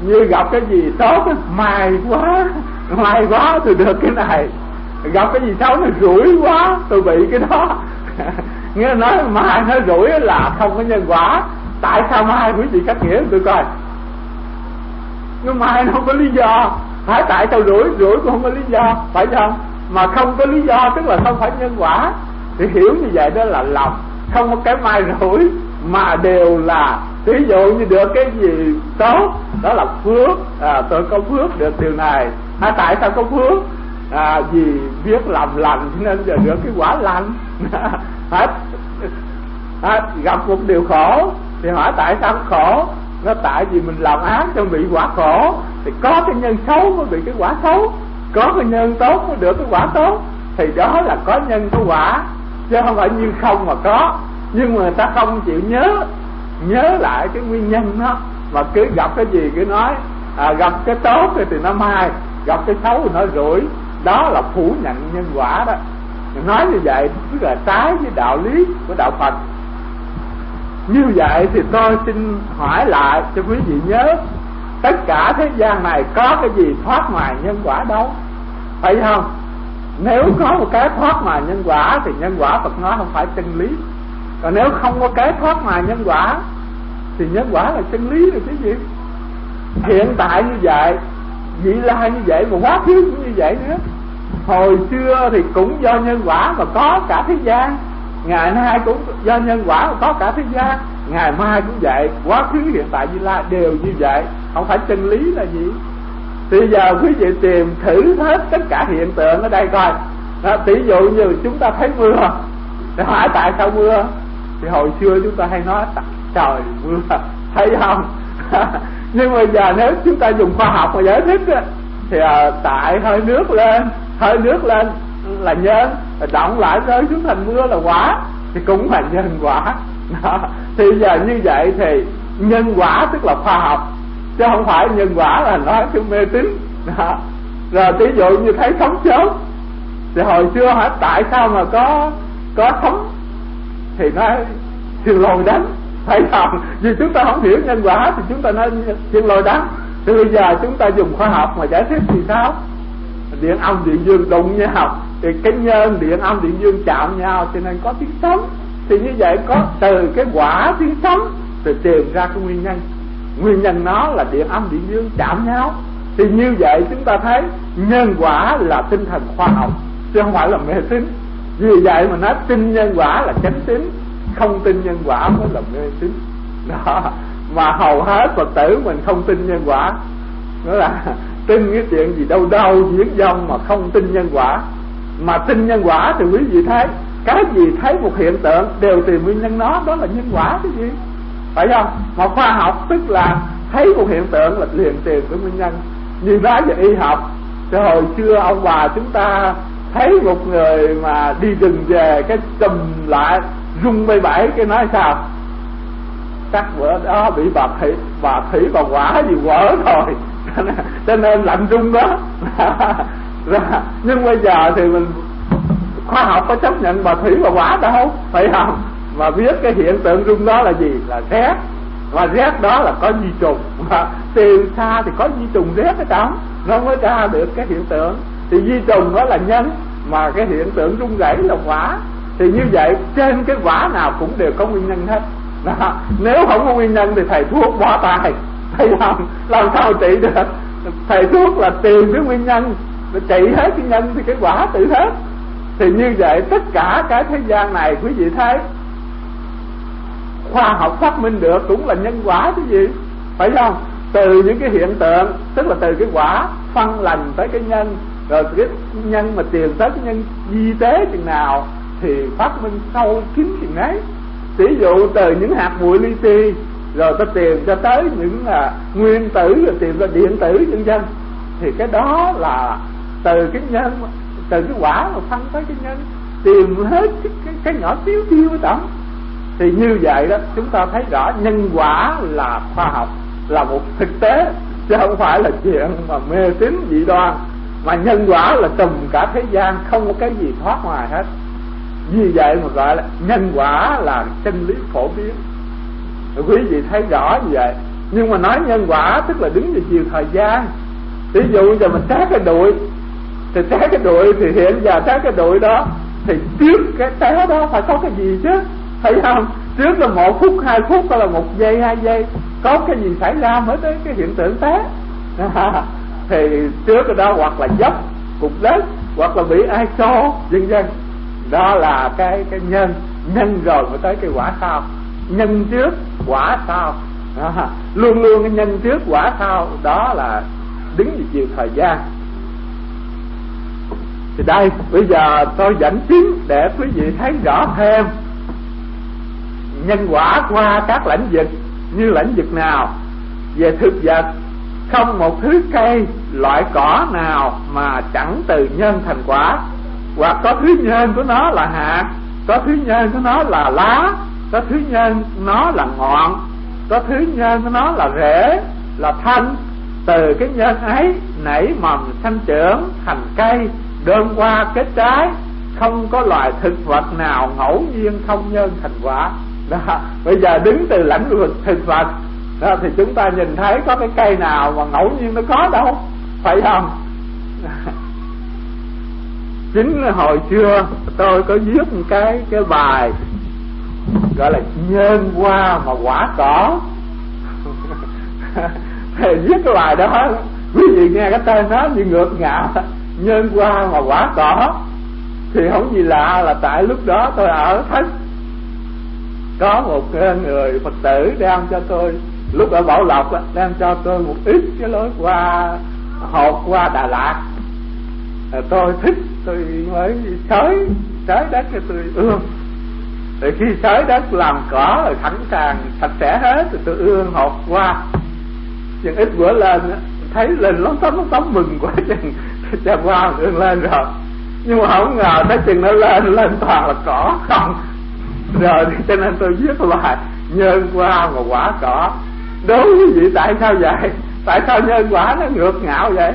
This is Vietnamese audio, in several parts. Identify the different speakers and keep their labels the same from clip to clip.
Speaker 1: Như gặp cái gì tốt may quá tôi được cái này, gặp cái gì xấu nó rủi quá tôi bị cái đó. Nghĩa là nói mai nó rủi là không có nhân quả. Tại sao mai quý vị cách nghĩa tôi coi? nó mai nó không có lý do. Phải tại sao rủi cũng không có lý do, phải không? Mà không có lý do tức là không phải nhân quả. Thì hiểu như vậy đó là lòng. Không có cái mai rủi mà đều là, ví dụ như được cái gì tốt đó là phước. Tôi có phước được điều này. Tại sao có phước? Vì biết làm lành nên giờ được cái quả lành. Gặp một điều khổ thì hỏi tại sao khổ? Nó tại vì mình làm ác cho bị quả khổ. Thì có cái nhân xấu mới bị cái quả xấu, có cái nhân tốt mới được cái quả tốt. Thì đó là có nhân có quả, chứ không phải như không mà có. Nhưng mà người ta không chịu nhớ lại cái nguyên nhân đó, mà cứ gặp cái gì cứ nói gặp cái tốt thì nó mai, gặp cái xấu thì nó rủi. Đó là phủ nhận nhân quả đó. Nói như vậy tức là trái với đạo lý của đạo Phật. Như vậy thì tôi xin hỏi lại cho quý vị nhớ, tất cả thế gian này có cái gì thoát ngoài nhân quả đâu, phải không? Nếu có một cái thoát ngoài nhân quả thì nhân quả Phật nói không phải chân lý. Còn nếu không có cái thoát ngoài nhân quả thì nhân quả là chân lý rồi chứ gì. Hiện tại như vậy, vị lai như vậy, mà quá khứ cũng như vậy nữa. Hồi xưa thì cũng do nhân quả mà có cả thế gian, ngày nay cũng do nhân quả mà có cả thế gian, ngày mai cũng vậy. Quá khứ hiện tại vị lai đều như vậy, không phải chân lý là gì. Thì giờ quý vị tìm thử hết tất cả hiện tượng ở đây coi. Tỷ dụ như chúng ta thấy mưa, thì hỏi tại sao mưa? Thì hồi xưa chúng ta hay nói trời mưa, thấy không? Nhưng mà giờ nếu chúng ta dùng khoa học mà giải thích thì tại hơi nước lên là nhân, động lại rơi xuống thành mưa là quả, thì cũng là nhân quả. Thì giờ như vậy thì nhân quả tức là khoa học, chứ không phải nhân quả là nói chung mê tín. Rồi ví dụ như thấy sóng chớp, thì hồi xưa hỏi tại sao mà có sóng, thì nói thiên lôi đánh, phải không? Vì chúng ta không hiểu nhân quả thì chúng ta nói thiên lôi đánh. Thì bây giờ chúng ta dùng khoa học mà giải thích thì sao? Điện âm điện dương đụng nhau, thì cái nhân điện âm điện dương chạm nhau cho nên có tiếng sấm. Thì như vậy có từ cái quả tiếng sấm rồi tìm ra cái nguyên nhân. Nguyên nhân nó là điện âm điện dương chạm nhau. Thì như vậy chúng ta thấy nhân quả là tinh thần khoa học, chứ không phải là mê tín. Vì vậy mà nói tin nhân quả là chánh tín, không tin nhân quả mới là mê tín. Đó. Mà hầu hết Phật tử mình không tin nhân quả, đó là tin cái chuyện gì đâu diễn dông mà không tin nhân quả. Mà tin nhân quả thì quý vị thấy cái gì thấy một hiện tượng đều tìm nguyên nhân nó, đó là nhân quả cái gì, phải không? Mà khoa học tức là thấy một hiện tượng là liền tìm cái nguyên nhân. Như nói về y học, thì hồi xưa ông bà chúng ta thấy một người mà đi rừng về cái chùm lại rung bay bẫy, cái nói sao? Chắc bữa đó bị bà thủy bà quả gì quở rồi, cho nên lạnh rung đó. Nhưng bây giờ thì mình khoa học có chấp nhận bà thủy bà quả đâu, phải không? Mà biết cái hiện tượng rung đó là gì? Là rét. Và rét đó là có vi trùng, mà từ xa thì có vi trùng rét ở trong, nó mới ra được cái hiện tượng. Thì vi trùng đó là nhân, mà cái hiện tượng rung rẩy là quả. Thì như vậy trên cái quả nào cũng đều có nguyên nhân hết. Đó. Nếu không có nguyên nhân thì thầy thuốc bỏ tài, thấy không? Làm sao trị được? Thầy thuốc là tìm cái nguyên nhân, trị hết cái nhân thì cái quả tự hết. Thì như vậy tất cả cái thế gian này quý vị thấy khoa học phát minh được cũng là nhân quả chứ gì, phải không? Từ những cái hiện tượng, tức là từ cái quả phân lành tới cái nhân, rồi cái nhân mà tìm tới cái nhân vi tế chừng nào thì phát minh sâu kín chừng ấy. Ví dụ từ những hạt bụi li ti rồi ta tìm cho tới những nguyên tử, rồi tìm ra điện tử vân vân, thì cái đó là từ cái nhân, từ cái quả mà phân tới cái nhân, tìm hết cái nhỏ xíu ở trong. Thì như vậy đó chúng ta thấy rõ nhân quả là khoa học, là một thực tế, chứ không phải là chuyện mà mê tín dị đoan. Mà nhân quả là trùm cả thế gian, không có cái gì thoát ngoài hết. Vì vậy mà gọi là nhân quả là chân lý phổ biến. Quý vị thấy rõ như vậy. Nhưng mà nói nhân quả tức là đứng về chiều thời gian. Ví dụ giờ mình trát cái đuôi, thì trát cái đuôi thì hiện giờ trát cái đuôi đó, thì trước cái té đó phải có cái gì chứ, thấy không? Trước là 1 phút 2 phút hay là 1 giây 2 giây, có cái gì xảy ra mới tới cái hiện tượng té. Thì trước cái đó hoặc là dốc cục đất, hoặc là bị ai xô vân vân. Đó là cái nhân rồi mới tới cái quả sau. Nhân trước quả sau, luôn luôn cái nhân trước quả sau. Đó là đứng về chiều thời gian. Thì đây bây giờ tôi dẫn chứng để quý vị thấy rõ thêm nhân quả qua các lĩnh vực. Như lĩnh vực nào? Về thực vật, không một thứ cây loại cỏ nào mà chẳng từ nhân thành quả. Hoặc có thứ nhân của nó là hạt, có thứ nhân của nó là lá, có thứ nhân nó là ngọn, có thứ nhân của nó là rễ, là thân. Từ cái nhân ấy nảy mầm sanh trưởng thành cây, đơm hoa kết trái. Không có loài thực vật nào ngẫu nhiên không nhân thành quả. Đó, bây giờ đứng từ lĩnh vực thực vật đó, thì chúng ta nhìn thấy có cái cây nào mà ngẫu nhiên nó có đâu, phải không? Chính hồi xưa tôi có viết một cái bài gọi là nhân hoa mà quả cỏ. Thì viết cái bài đó, quý vị nghe cái tên nó như ngược ngạo, nhân hoa mà quả cỏ. Thì không gì lạ là tại lúc đó tôi ở Thất, có một người Phật tử đem cho tôi, lúc ở Bảo Lộc đem cho tôi một ít cái lối hoa hộp qua Đà Lạt. Tôi thích, tôi mới xới đất cho tôi ươm. Rồi khi xới đất làm cỏ rồi sẵn sàng sạch sẽ hết, rồi tôi ươm hộp qua. Chừng ít bữa lên thấy lên lóng tóm mừng quá, chừng hoa ươm lên rồi. Nhưng mà không ngờ tới chừng nó lên toàn là cỏ không. Rồi cho nên tôi viết bài nhân hoa mà quả cỏ. Đối với vị tại sao vậy? Tại sao nhân quả nó ngược ngạo vậy?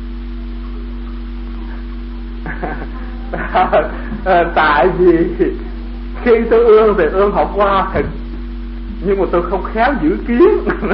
Speaker 1: Tại vì khi tôi ươm thì ươm hộp hoa thịt, nhưng mà tôi không khéo giữ kiến.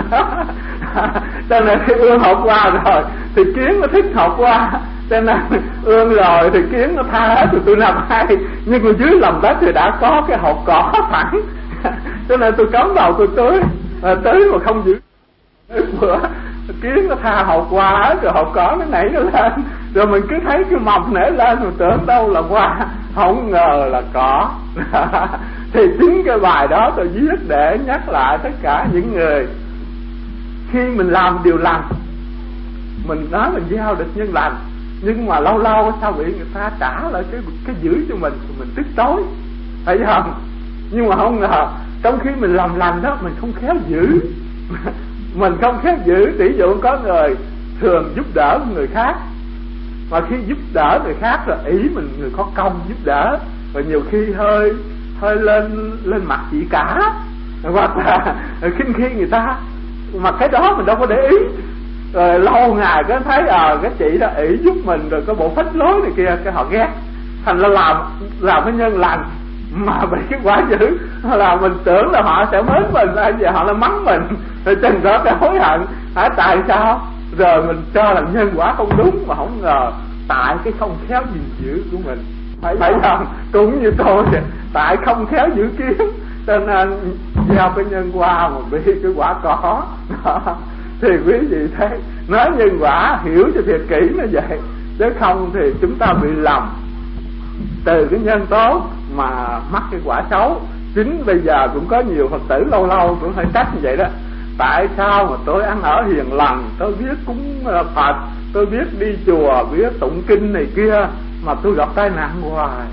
Speaker 1: Cho nên khi ươm hộp hoa rồi thì kiến nó thích hộp hoa, cho nên ươm rồi thì kiến nó tha hết, rồi tôi làm hay. Nhưng mà dưới lòng đất thì đã có cái hộp cỏ sẵn. Cho nên tôi cắm đầu tôi tưới mà không giữ. Bữa kiến nó tha hộp hoa hết, rồi hộp cỏ nó nảy nó lên, rồi mình cứ thấy cái mầm nảy lên mà tưởng đâu là hoa, không ngờ là cỏ. Thì chính cái bài đó tôi viết để nhắc lại tất cả những người, khi mình làm điều lành, mình nói mình gieo được nhân lành, nhưng mà lâu lâu sao bị người ta trả lại cái giữ cho mình, thì mình tức tối, phải không? Nhưng mà không ngờ trong khi mình làm lành đó, mình không khéo giữ. Mình không khéo giữ. Tỷ dụ có người thường giúp đỡ người khác, mà khi giúp đỡ người khác rồi ý mình người có công giúp đỡ, và nhiều khi hơi lên mặt chị cả, hoặc là khinh khi người ta, mà cái đó mình đâu có để ý. Rồi lâu ngày có thấy cái chị đó ỷ giúp mình, rồi có bộ phách lối này kia, cái họ ghét, thành là làm cái nhân lành mà bị cái quả dữ, là mình tưởng là họ sẽ mến mình, hay giờ họ là mắng mình, rồi chừng đó cái hối hận. Tại sao? Rồi mình cho là nhân quả không đúng, mà không ngờ tại cái không khéo gìn giữ của mình, phải không? Cũng như tôi, tại không khéo giữ kiến, cho nên gieo cái nhân quả mà bị cái quả cỏ. Thì quý vị thấy, nói nhân quả hiểu cho thiệt kỹ nó vậy, chứ không thì chúng ta bị lầm từ cái nhân tốt mà mắc cái quả xấu. Chính bây giờ cũng có nhiều Phật tử lâu lâu cũng phải trách như vậy đó. Tại sao mà tôi ăn ở hiền lành, tôi biết cúng Phật, tôi biết đi chùa, biết tụng kinh này kia, mà tôi gặp tai nạn hoài.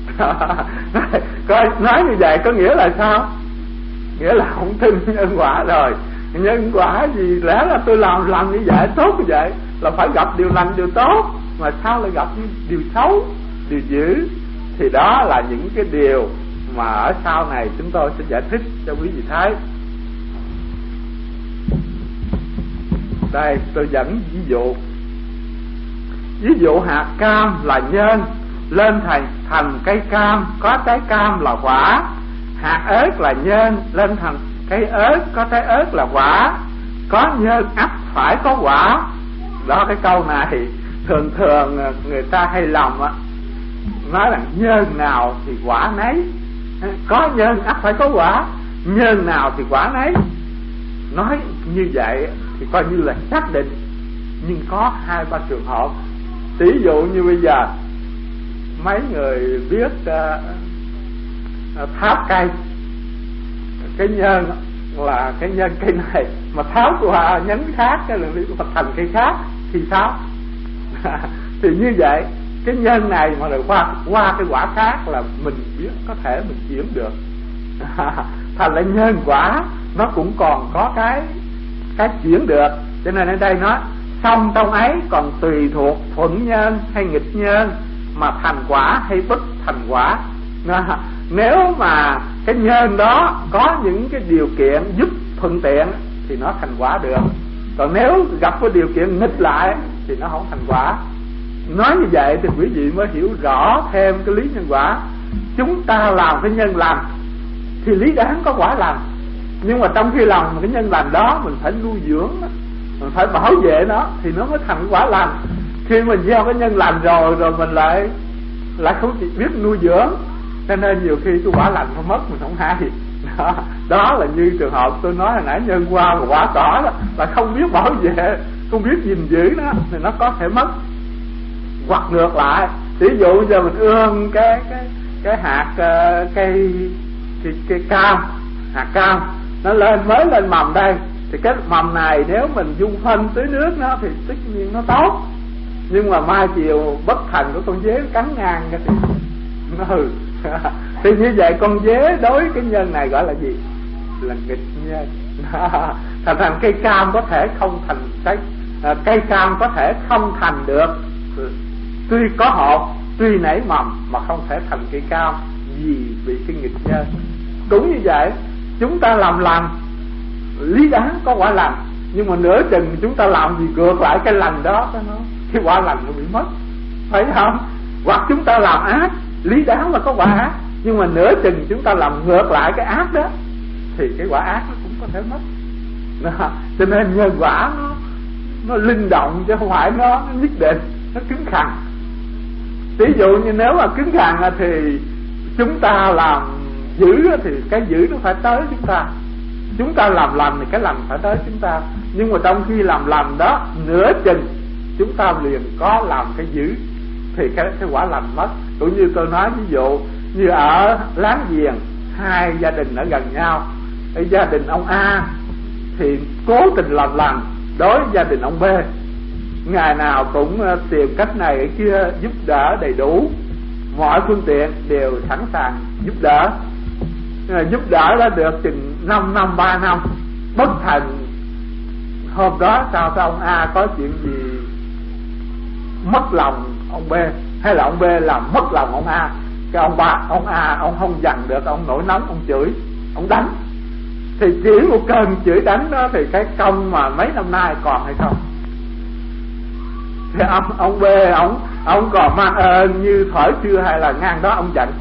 Speaker 1: Coi nói như vậy có nghĩa là sao? Nghĩa là không tin nhân quả rồi. Nhân quả gì lẽ là tôi làm như vậy, tốt như vậy là phải gặp điều lành, điều tốt, mà sao lại gặp điều xấu, điều dữ? Thì đó là những cái điều mà ở sau này chúng tôi sẽ giải thích cho quý vị thấy. Đây tôi dẫn ví dụ hạt cam là nhân, lên thành cây cam, có trái cam là quả. Hạt ớt là nhân, lên thành cây ớt, có trái ớt là quả. có nhân ắt phải có quả. Đó, cái câu này thường người ta hay lầm á, nói rằng nhân nào thì quả nấy, có nhân ắt phải có quả, nhân nào thì quả nấy. Nói như vậy thì coi như là xác định, nhưng có 2-3 trường hợp. Ví dụ như bây giờ mấy người biết tháo cây, cái nhân là cái nhân cây này mà tháo qua nhánh khác cái là thành cây khác thì sao? Thì như vậy cái nhân này mà rồi qua cái quả khác là mình biết có thể mình chuyển được. Thành là nhân quả nó cũng còn có cái chuyển được. Cho nên ở đây nói song trong ấy còn tùy thuộc thuận nhân hay nghịch nhân mà thành quả hay bất thành quả. Nếu mà cái nhân đó có những cái điều kiện giúp thuận tiện thì nó thành quả được, còn nếu gặp cái điều kiện nghịch lại thì nó không thành quả. Nói như vậy thì quý vị mới hiểu rõ thêm cái lý nhân quả. Chúng ta làm cái nhân lành thì lý đáng có quả lành, nhưng mà trong khi làm cái nhân lành đó mình phải nuôi dưỡng, mình phải bảo vệ nó thì nó mới thành quả lành. Khi mình gieo cái nhân lành rồi mình lại không chỉ biết nuôi dưỡng, cho nên nhiều khi cái quả lành nó mất mình không hay. Đó là như trường hợp tôi nói hồi nãy, nhân qua và quả cỏ đó, là không biết bảo vệ, không biết gìn giữ nó thì nó có thể mất. Hoặc ngược lại, ví dụ giờ mình ươm cái hạt cây cam, hạt cam nó mới lên mầm đây, thì cái mầm này nếu mình dung phân tưới nước nó thì tất nhiên nó tốt, nhưng mà mai chiều bất thành của con dế cắn ngang cái thì nó hư. Thì như vậy con dế đối cái nhân này gọi là gì? Là nghịch nhân. Thành cây cam có thể không thành cây cam có thể không thành được, tuy có hột, tuy nảy mầm mà không thể thành cây cam vì bị cái nghịch nhân. Cũng như vậy, chúng ta làm lành lý đáng có quả lành, nhưng mà nửa chừng chúng ta làm gì ngược lại cái lành đó, cái quả lành nó bị mất, phải không? Hoặc chúng ta làm ác, lý đáng là có quả ác, nhưng mà nửa chừng chúng ta làm ngược lại cái ác đó thì cái quả ác nó cũng có thể mất. Cho nên nhân quả nó linh động chứ không phải nó nhất định, nó cứng khằn. Ví dụ như nếu mà cứng khằn thì chúng ta làm dữ thì cái dữ nó phải tới chúng ta, chúng ta làm lành thì cái lành phải tới chúng ta. Nhưng mà trong khi làm lành đó, nửa chừng chúng ta liền có làm cái dữ thì cái quả lành mất. Cũng như tôi nói ví dụ như ở láng giềng, hai gia đình ở gần nhau, ở gia đình ông A thì cố tình làm lành đối với gia đình ông B, ngày nào cũng tìm cách này cái kia giúp đỡ đầy đủ, mọi phương tiện đều sẵn sàng giúp đỡ. Giúp đỡ đã được chừng 5 năm 3 năm bất thành. Hôm đó sao ông A có chuyện gì mất lòng ông B, hay là ông B làm mất lòng ông A, cái ông A ông không dằn được, ông nổi nóng, ông chửi, ông đánh. Thì chỉ một cơn chửi đánh đó thì cái công mà mấy năm nay còn hay không? Thì ông B ông còn mang ơn như thổi chưa, hay là ngang đó ông giận?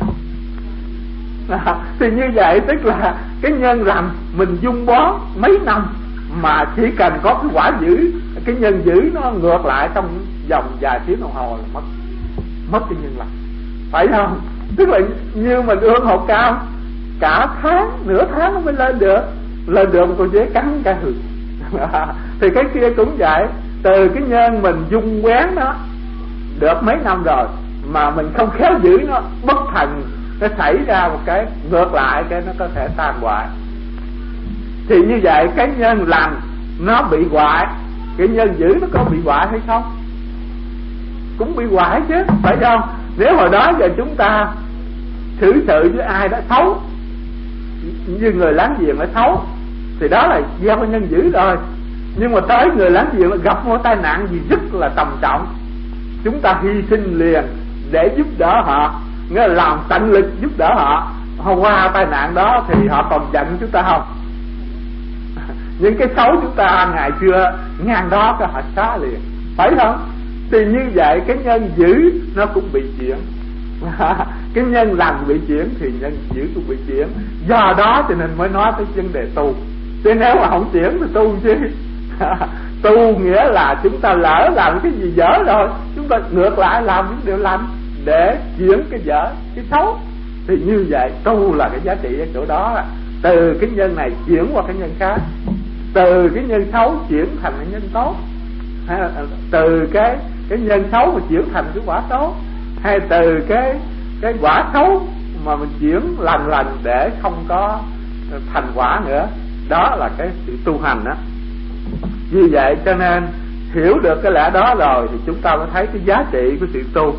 Speaker 1: Thì như vậy tức là cái nhân lành mình dung bón mấy năm mà chỉ cần có cái quả dữ, cái nhân dữ nó ngược lại trong vòng vài tiếng đồng hồ là mất cái nhân lành, phải không? Tức là như mình ươm hột cam cả tháng, nửa tháng nó mới lên được một con dế cắn cả hừ. Thì cái kia cũng vậy, từ cái nhân mình dung quén nó được mấy năm rồi mà mình không khéo giữ nó bất thành, nó xảy ra một cái ngược lại, cái nó có thể tan hoại. Thì như vậy cái nhân lành nó bị hoại, cái nhân dữ nó có bị hoại hay không? Cũng bị hoại chứ, phải không? Nếu hồi đó giờ chúng ta xử sự với ai đó xấu, như người láng giềng nó xấu thì đó là gieo cái nhân dữ rồi. Nhưng mà tới người láng giềng gặp một tai nạn gì rất là trầm trọng, chúng ta hy sinh liền để giúp đỡ họ, nghĩa là làm tận lực giúp đỡ họ. Qua tai nạn đó thì họ còn giận chúng ta không? Những cái xấu chúng ta ngày xưa ngang đó cái họ xóa liền, phải không? Thì như vậy cái nhân dữ nó cũng bị chuyển. Cái nhân lành bị chuyển thì nhân dữ cũng bị chuyển. Do đó cho nên mới nói tới vấn đề tu. Chứ nếu mà không chuyển thì tu chứ, Tu nghĩa là chúng ta lỡ làm cái gì dở rồi, chúng ta ngược lại làm những điều lành để chuyển cái dở, cái xấu. Thì như vậy tu là cái giá trị ở chỗ đó, từ cái nhân này chuyển qua cái nhân khác, từ cái nhân xấu chuyển thành cái nhân tốt, hay là từ cái nhân xấu mà chuyển thành cái quả tốt, hay từ cái quả xấu mà mình chuyển lành để không có thành quả nữa. Đó là cái sự tu hành đó. Vì vậy cho nên hiểu được cái lẽ đó rồi thì chúng ta mới thấy cái giá trị của sự tu.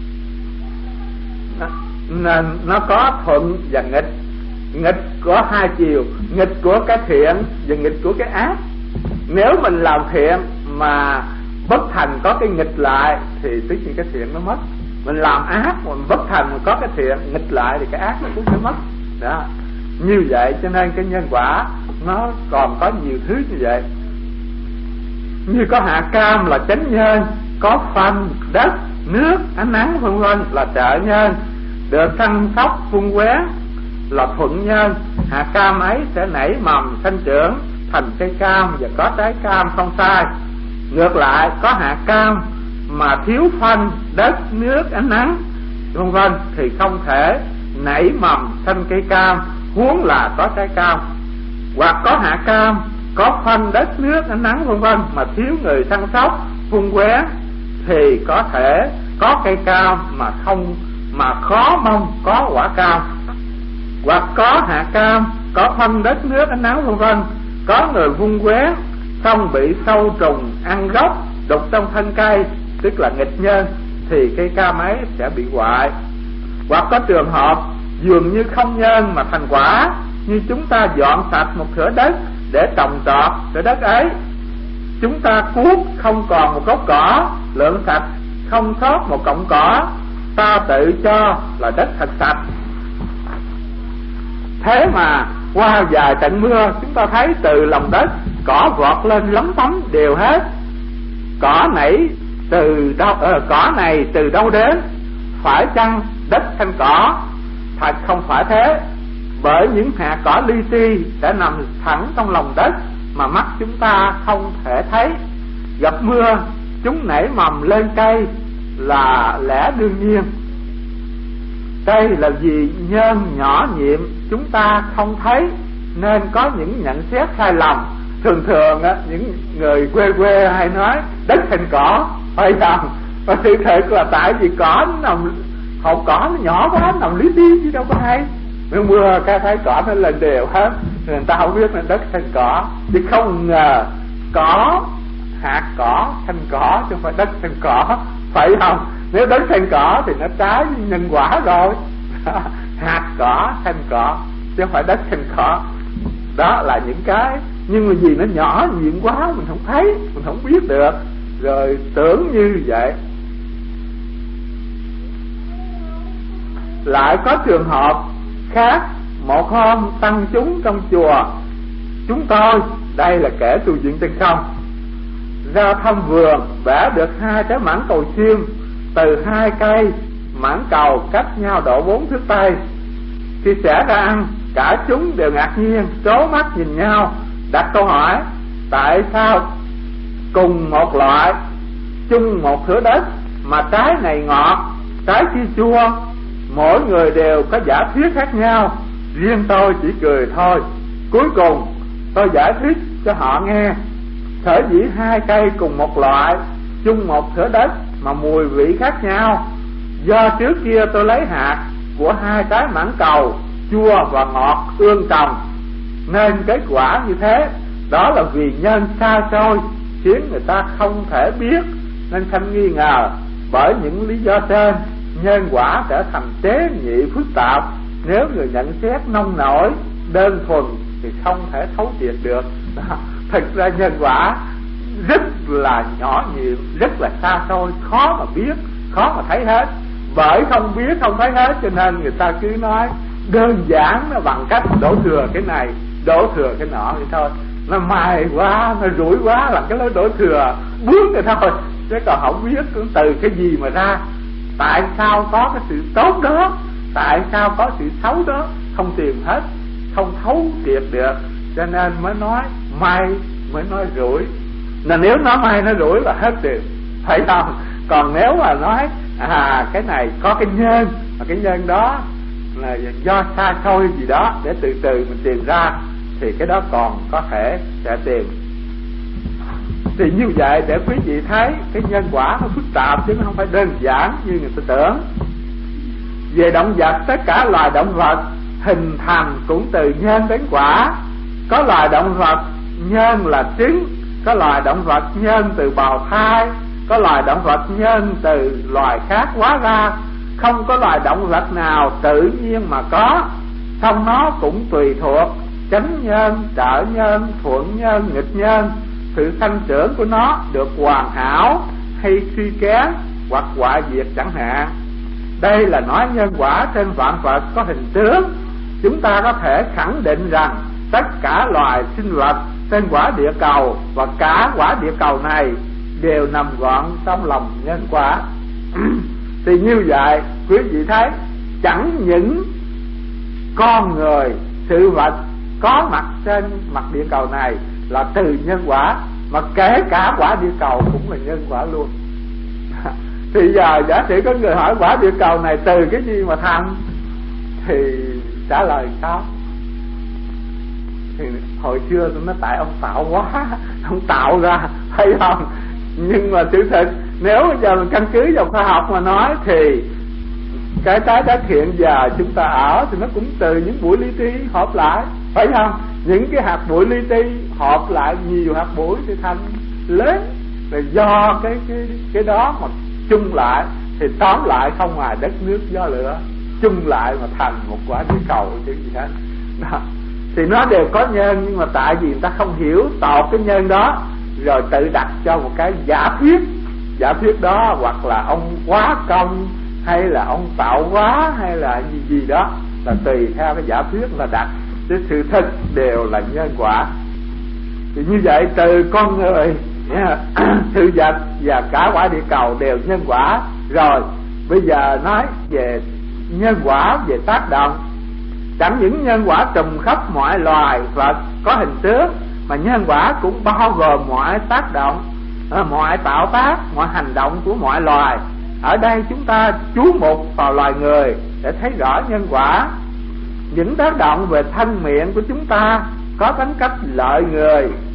Speaker 1: Nên nó có thuận và nghịch. Nghịch có hai chiều, nghịch của cái thiện và nghịch của cái ác. Nếu mình làm thiện mà bất thành có cái nghịch lại thì tất nhiên cái thiện nó mất. Mình làm ác mà bất thành mà có cái thiện nghịch lại thì cái ác nó cũng sẽ mất đó. Như vậy cho nên cái nhân quả nó còn có nhiều thứ như vậy. Như có hạ cam là chánh nhân, có phanh, đất, nước, ánh nắng vân vân là trợ nhân, được săn sóc vun quén là thuận nhân. Hạ cam ấy sẽ nảy mầm sanh trưởng thành cây cam và có trái cam không sai. Ngược lại có hạ cam mà thiếu phanh, đất, nước, ánh nắng vân vân thì không thể nảy mầm sanh cây cam, huống là có trái cam. Hoặc có hạ cam, có phanh, đất, nước, ánh nắng vân vân mà thiếu người săn sóc vun quén thì có thể có cây cam mà khó mong có quả cam. Hoặc có hạ cam, có phanh, đất, nước, ánh nắng vân vân, có người vun quén xong bị sâu trùng ăn gốc đục trong thân cây, tức là nghịch nhân, thì cây cam ấy sẽ bị hoại. Hoặc có trường hợp dường như không nhân mà thành quả, như chúng ta dọn sạch một thửa đất để trồng trọt thửa đất ấy, chúng ta cuốc không còn một gốc cỏ, lượm sạch không sót một cọng cỏ, ta tự cho là đất thật sạch. Thế mà qua vài trận mưa, chúng ta thấy từ lòng đất cỏ vọt lên lấm tấm đều hết. Cỏ này từ đâu đến? Phải chăng đất xanh cỏ? Thật không phải thế, bởi những hạt cỏ li ti đã nằm thẳng trong lòng đất mà mắt chúng ta không thể thấy. Gặp mưa chúng nảy mầm lên cây là lẽ đương nhiên. Đây là vì nhân nhỏ nhiệm chúng ta không thấy nên có những nhận xét sai lầm. Thường thường những người quê hay nói đất thành cỏ, phải không? Và sự thật là tại vì cỏ nó nằm, hột cỏ nó nhỏ quá, nằm lý ti chứ đâu có hay. Mưa cái thấy cỏ nó lên đều hết, người ta không biết là đất thành cỏ. Chứ không ngờ cỏ, hạt cỏ thành cỏ chứ không phải đất thành cỏ, phải không? Nếu đất thành cỏ thì nó trái với nhân quả rồi. Hạt cỏ thành cỏ chứ không phải đất thành cỏ. Đó là những cái, nhưng mà vì nó nhỏ nhiệm quá mình không thấy, mình không biết được, rồi tưởng như vậy. Lại có trường hợp khác, một hôm tăng chúng trong chùa chúng tôi, đây là kẻ tu viện trên không, ra thăm vườn vẽ được 2 trái mãng cầu xiêm từ 2 cây mãng cầu cách nhau độ 4 thước tay. Khi xẻ ra ăn, cả chúng đều ngạc nhiên trố mắt nhìn nhau, đặt câu hỏi tại sao cùng một loại, chung một thửa đất mà trái này ngọt, trái kia chua. Mỗi người đều có giả thuyết khác nhau, riêng tôi chỉ cười thôi. Cuối cùng tôi giải thích cho họ nghe, sở dĩ 2 cây cùng một loại, chung một thửa đất mà mùi vị khác nhau, do trước kia tôi lấy hạt của 2 trái mãng cầu chua và ngọt ương trồng, nên kết quả như thế. Đó là vì nhân xa xôi khiến người ta không thể biết, nên sanh nghi ngờ. Bởi những lý do trên, nhân quả trở thành tế nhị phức tạp. Nếu người nhận xét nông nổi đơn thuần thì không thể thấu triệt được. Thực ra nhân quả rất là nhỏ nhiệm, rất là xa xôi, khó mà biết, khó mà thấy hết. Bởi không biết, không thấy hết cho nên người ta cứ nói đơn giản nó bằng cách đổ thừa cái này, đổ thừa cái nọ vậy thôi. Nó mài quá, nó rủi quá là cái lối đổ thừa bước rồi thôi, chứ còn không biết cũng từ cái gì mà ra. Tại sao có cái sự tốt đó, tại sao có sự xấu đó, không tìm hết, không thấu triệt được, cho nên mới nói may, mới nói rủi, Là nếu nó may nó rủi là hết tiền, phải không? Còn nếu mà nói cái này có cái nhân, mà cái nhân đó là do xa xôi gì đó để từ từ mình tìm ra, thì cái đó còn có thể sẽ tìm. Thì như vậy để quý vị thấy cái nhân quả nó phức tạp chứ nó không phải đơn giản như người ta tưởng. Về động vật, tất cả loài động vật hình thành cũng từ nhân đến quả. Có loài động vật nhân là trứng, có loài động vật nhân từ bào thai, có loài động vật nhân từ loài khác hóa ra. Không có loài động vật nào tự nhiên mà có, xong nó cũng tùy thuộc chánh nhân, trợ nhân, thuận nhân, nghịch nhân. Sự sanh trưởng của nó được hoàn hảo hay suy kém hoặc hoại diệt chẳng hạn. Đây là nói nhân quả trên vạn vật có hình tướng. Chúng ta có thể khẳng định rằng tất cả loài sinh vật trên quả địa cầu và cả quả địa cầu này đều nằm gọn trong lòng nhân quả. Thì như vậy quý vị thấy, chẳng những con người, sự vật có mặt trên mặt địa cầu này là từ nhân quả, mà kể cả quả địa cầu cũng là nhân quả luôn. Thì giờ giả sử có người hỏi quả địa cầu này từ cái gì mà thành, thì trả lời sao? Thì hồi xưa tôi nói tại ông tạo quá, ông tạo ra, hay không? Nhưng mà sự thật, nếu bây giờ mình căn cứ vào khoa học mà nói, thì cái trái đất hiện giờ chúng ta ở thì nó cũng từ những bụi li ti hợp lại, phải không? Những cái hạt bụi li ti hợp lại nhiều hạt bụi thì thành lớn, là do cái đó mà chung lại, thì tóm lại không ngoài đất nước gió lửa chung lại mà thành một quả địa cầu chứ gì hết đó. Thì nó đều có nhân, nhưng mà tại vì người ta không hiểu tột cái nhân đó, rồi tự đặt cho một cái giả thuyết. Giả thuyết đó hoặc là ông quá công, hay là ông tạo hóa, hay là gì đó, là tùy theo cái giả thuyết là đặt, chứ sự thật đều là nhân quả. Thì như vậy từ con người, sự vật và cả quả địa cầu đều nhân quả. Rồi bây giờ nói về nhân quả về tác động. Chẳng những nhân quả trùm khắp mọi loài vật có hình tướng, mà nhân quả cũng bao gồm mọi tác động, mọi tạo tác, mọi hành động của mọi loài. Ở đây chúng ta chú mục vào loài người để thấy rõ nhân quả. Những tác động về thân miệng của chúng ta có tính cách lợi người